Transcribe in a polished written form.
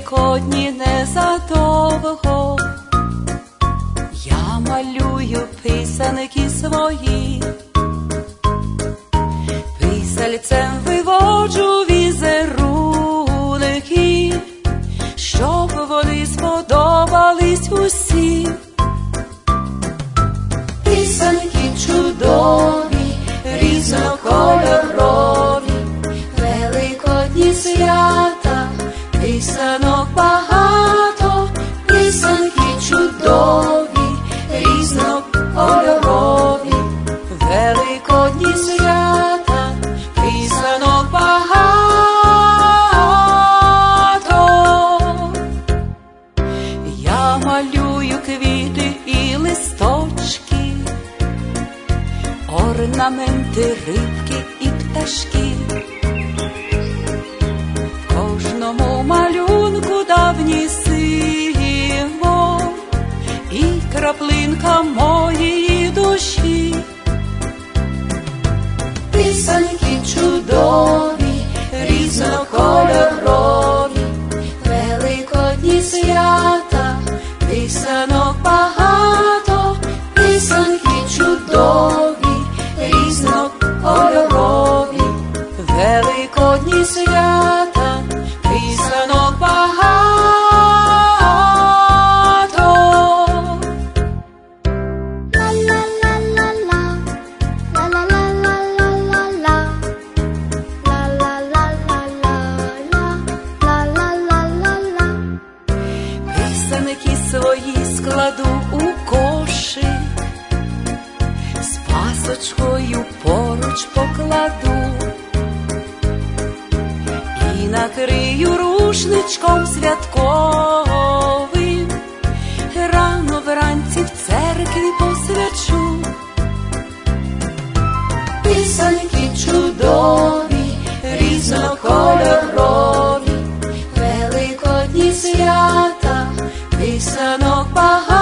Великодні незадовго я малюю писанки свої, писальцем виводжу візерунки, щоб вони сподобались усім. Писанки чудові, різнокольорові, великодні свята, писанок багато, писанки чудові, різнокольорові, великодні свята, писанок багато. Я малюю квіти і листочки, орнаменти, рибки і пташки. В кожному малюнку давній символ і краплинка моєї душі. Писанки чудові, різнокольорові, великодні свята, писанок багато, писанки чудові, різнокольорові, великодні свята, писанок багато. Писанки свої складу у кошик, з пасочкою поруч покладу і накрию рушничком святковим, рано вранці в церкві посвячу. Писанки чудові, різнокольорові, великодні свята, писанок багато.